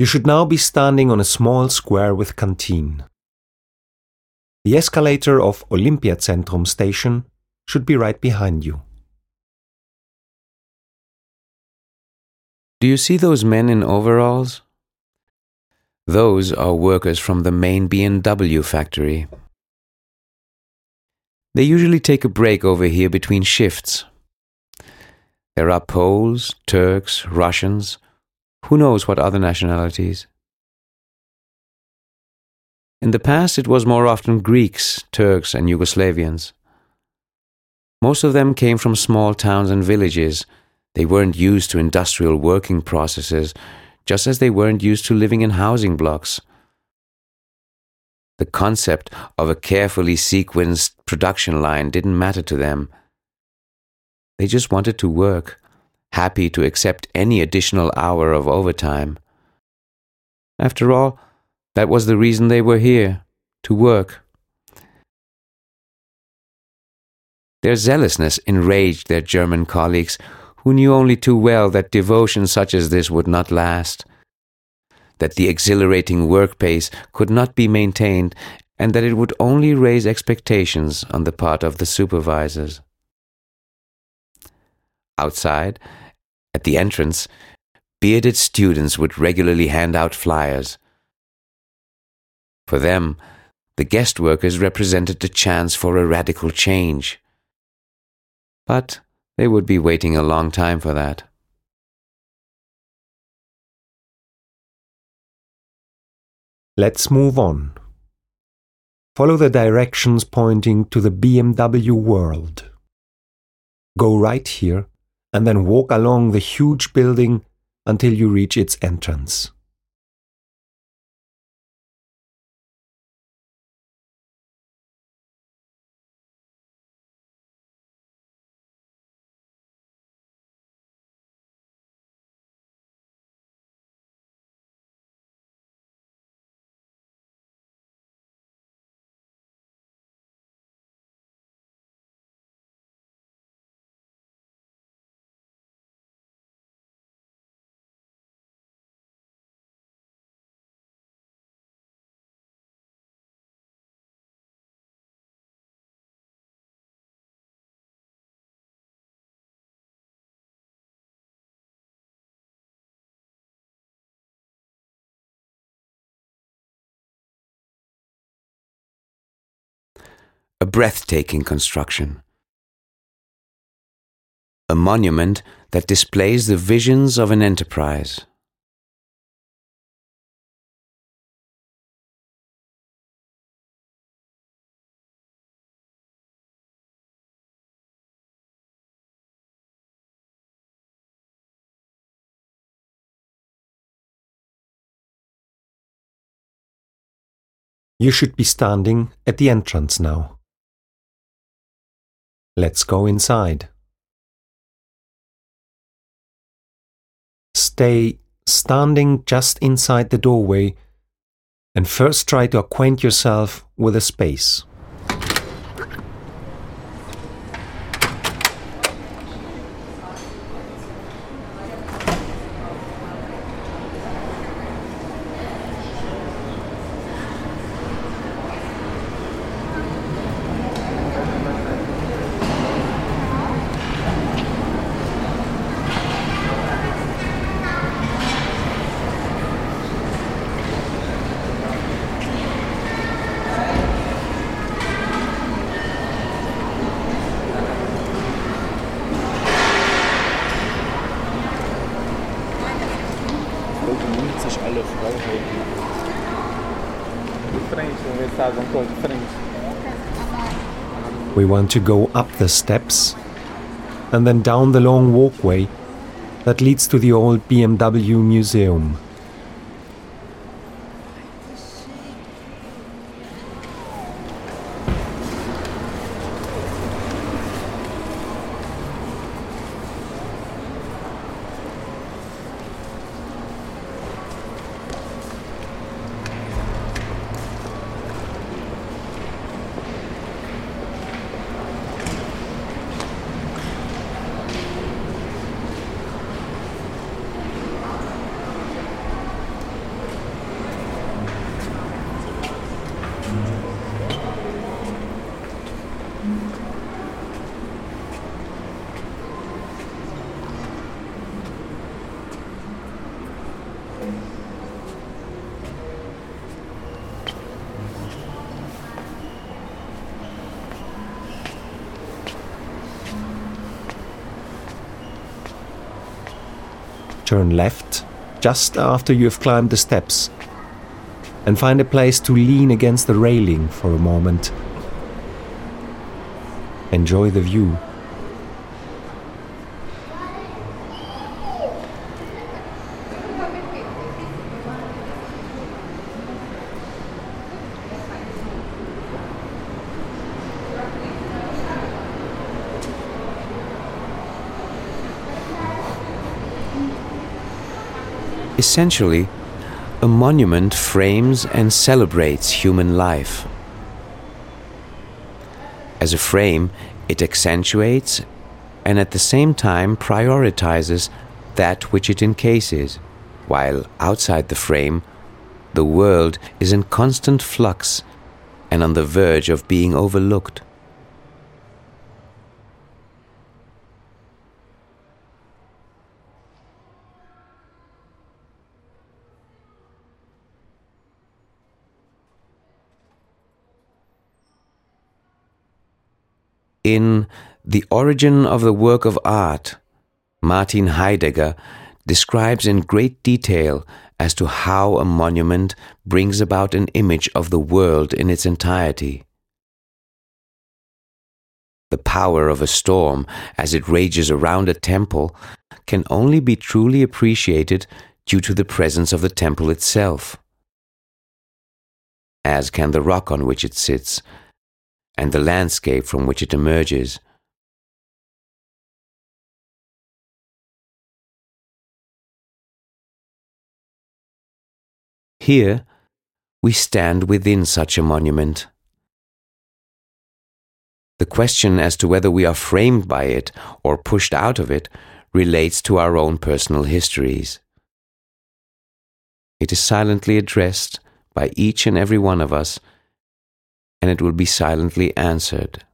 You should now be standing on a small square with canteen. The escalator of Olympiazentrum station should be right behind you. Do you see those men in overalls? Those are workers from the main BMW factory. They usually take a break over here between shifts. There are Poles, Turks, Russians, who knows what other nationalities. In the past it was more often Greeks, Turks and Yugoslavians. Most of them came from small towns and villages. They weren't used to industrial working processes, just as they weren't used to living in housing blocks. The concept of a carefully sequenced production line didn't matter to them. They just wanted to work, happy to accept any additional hour of overtime. After all, that was the reason they were here, to work. Their zealousness enraged their German colleagues, who knew only too well that devotion such as this would not last, that the exhilarating work pace could not be maintained, and that it would only raise expectations on the part of the supervisors. Outside, at the entrance, bearded students would regularly hand out flyers. For them, the guest workers represented the chance for a radical change. But they would be waiting a long time for that. Let's move on. Follow the directions pointing to the BMW World. Go right here and then walk along the huge building until you reach its entrance. A breathtaking construction. A monument that displays the visions of an enterprise. You should be standing at the entrance now. Let's go inside. Stay standing just inside the doorway and first try to acquaint yourself with the space. We want to go up the steps and then down the long walkway that leads to the old BMW museum. Turn left just after you have climbed the steps and find a place to lean against the railing for a moment. Enjoy the view. Essentially, a monument frames and celebrates human life. As a frame, it accentuates and at the same time prioritizes that which it encases, while outside the frame, the world is in constant flux and on the verge of being overlooked. In The Origin of the Work of Art, Martin Heidegger describes in great detail as to how a monument brings about an image of the world in its entirety. The power of a storm as it rages around a temple can only be truly appreciated due to the presence of the temple itself, as can the rock on which it sits and the landscape from which it emerges. Here, we stand within such a monument. The question as to whether we are framed by it or pushed out of it relates to our own personal histories. It is silently addressed by each and every one of us, and it will be silently answered.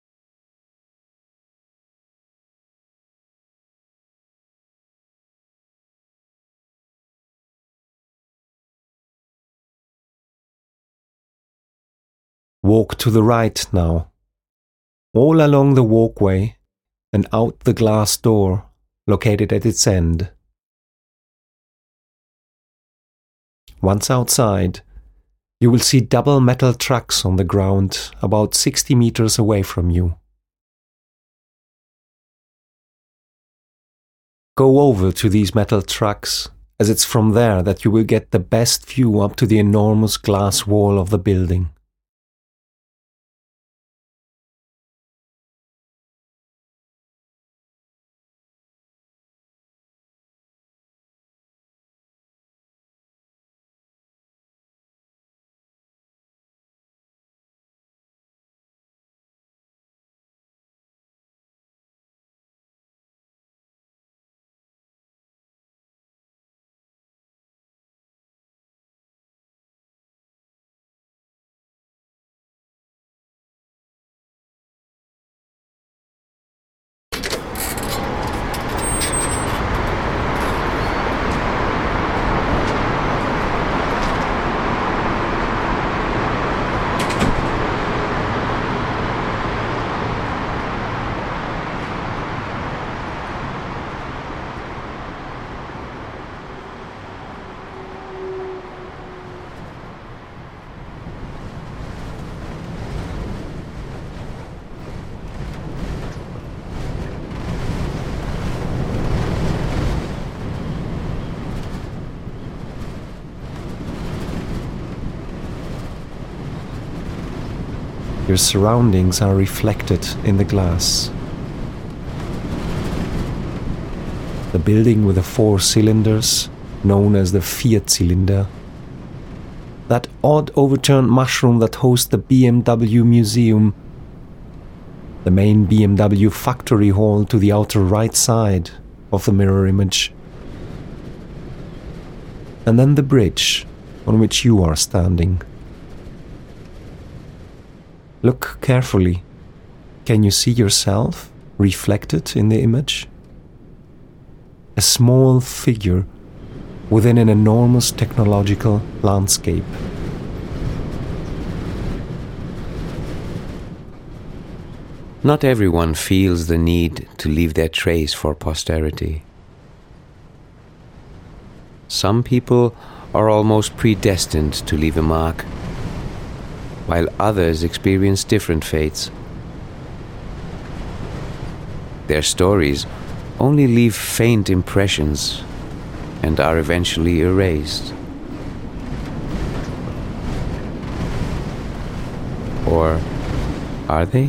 Walk to the right now, all along the walkway and out the glass door located at its end. Once outside, you will see double metal trucks on the ground about 60 meters away from you. Go over to these metal trucks, as it's from there that you will get the best view up to the enormous glass wall of the building. Your surroundings are reflected in the glass. The building with the 4 cylinders, known as the Vierzylinder. That odd overturned mushroom that hosts the BMW Museum. The main BMW factory hall to the outer right side of the mirror image. And then the bridge on which you are standing. Look carefully. Can you see yourself reflected in the image? A small figure within an enormous technological landscape. Not everyone feels the need to leave their trace for posterity. Some people are almost predestined to leave a mark, while others experience different fates. Their stories only leave faint impressions and are eventually erased. Or are they?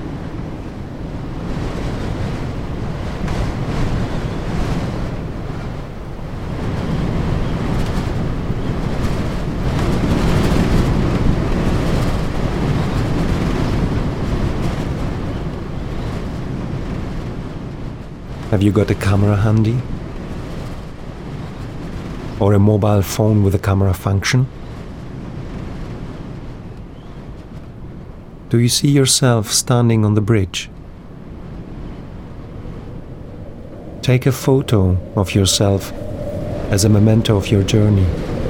Have you got a camera handy? Or a mobile phone with a camera function? Do you see yourself standing on the bridge? Take a photo of yourself as a memento of your journey.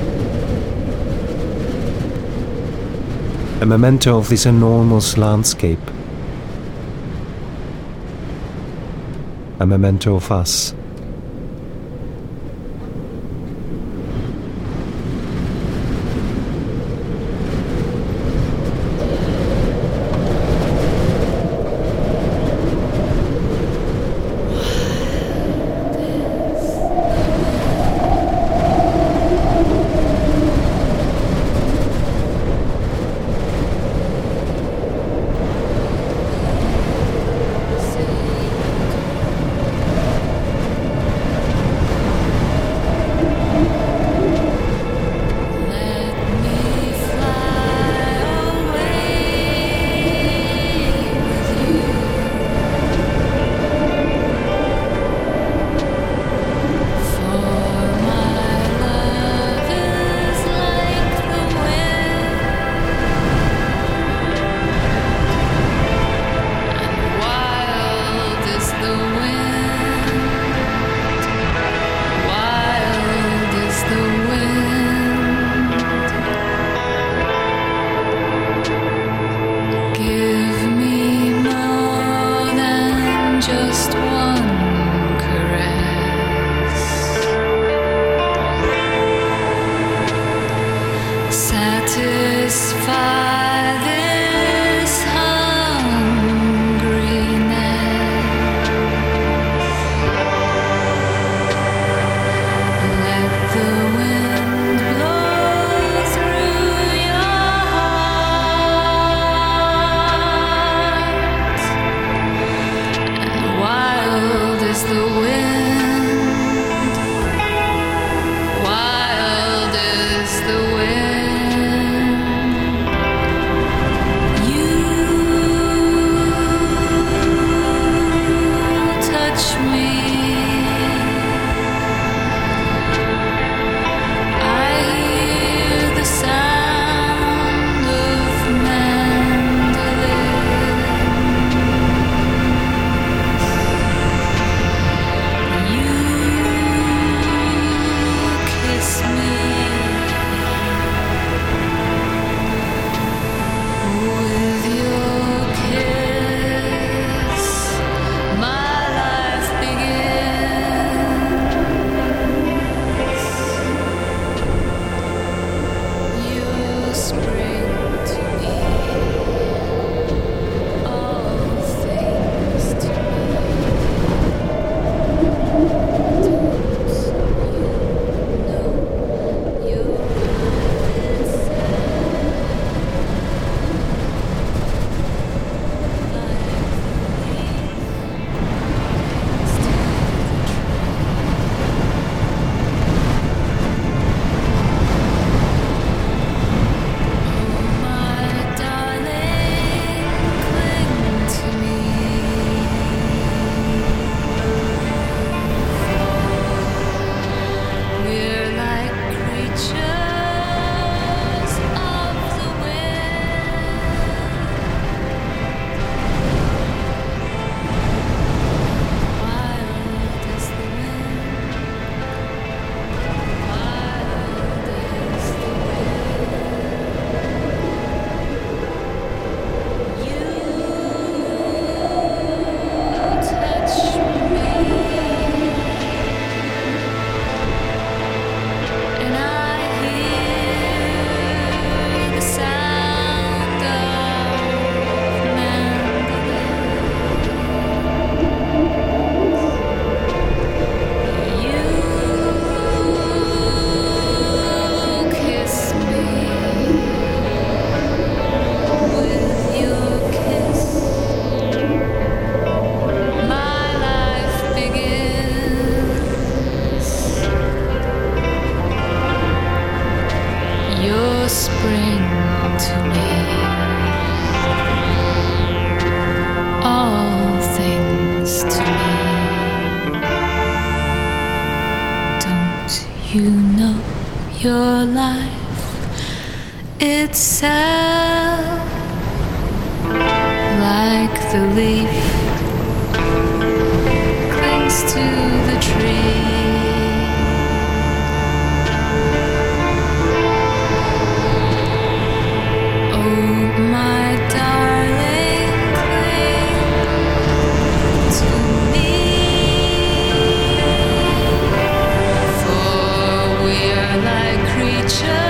A memento of this enormous landscape. A memento of us. You know your life itself, like the leaf clings to the tree. Oh, my darling, cling to me, for we are like creatures